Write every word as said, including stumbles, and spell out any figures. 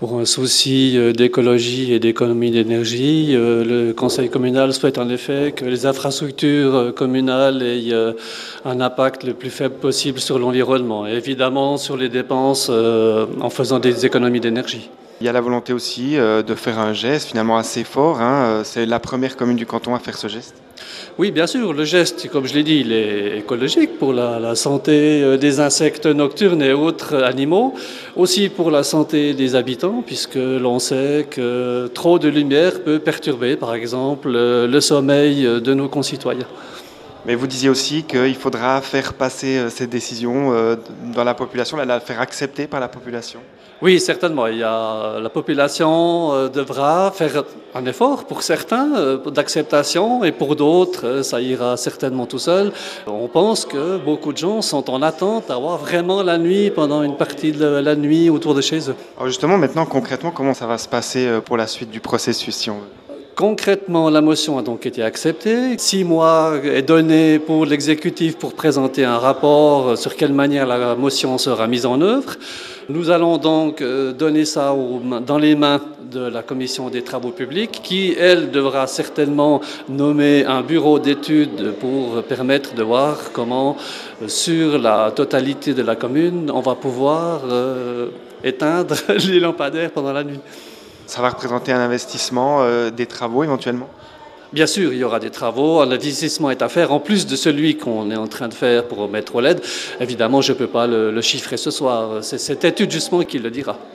Pour un souci d'écologie et d'économie d'énergie, le conseil communal souhaite en effet que les infrastructures communales aient un impact le plus faible possible sur l'environnement et évidemment sur les dépenses en faisant des économies d'énergie. Il y a la volonté aussi de faire un geste finalement assez fort, hein. C'est la première commune du canton à faire ce geste. Oui, bien sûr, le geste, comme je l'ai dit, il est écologique pour la, la santé des insectes nocturnes et autres animaux, aussi pour la santé des habitants, puisque l'on sait que trop de lumière peut perturber, par exemple, le sommeil de nos concitoyens. Mais vous disiez aussi qu'il faudra faire passer ces décisions dans la population, la faire accepter par la population. Oui, certainement. Il y a, la population devra faire un effort pour certains d'acceptation et pour d'autres, ça ira certainement tout seul. On pense que beaucoup de gens sont en attente d'avoir vraiment la nuit pendant une partie de la nuit autour de chez eux. Alors justement, maintenant, concrètement, comment ça va se passer pour la suite du processus, si on veut ? Concrètement, la motion a donc été acceptée. Six mois est donné pour l'exécutif pour présenter un rapport sur quelle manière la motion sera mise en œuvre. Nous allons donc donner ça dans les mains de la commission des travaux publics qui, elle, devra certainement nommer un bureau d'études pour permettre de voir comment, sur la totalité de la commune, on va pouvoir euh, éteindre les lampadaires pendant la nuit. Ça va représenter un investissement, euh, des travaux éventuellement ? Bien sûr, il y aura des travaux, un investissement est à faire, en plus de celui qu'on est en train de faire pour mettre au L E D. Évidemment, je ne peux pas le, le chiffrer ce soir, c'est cette étude justement qui le dira.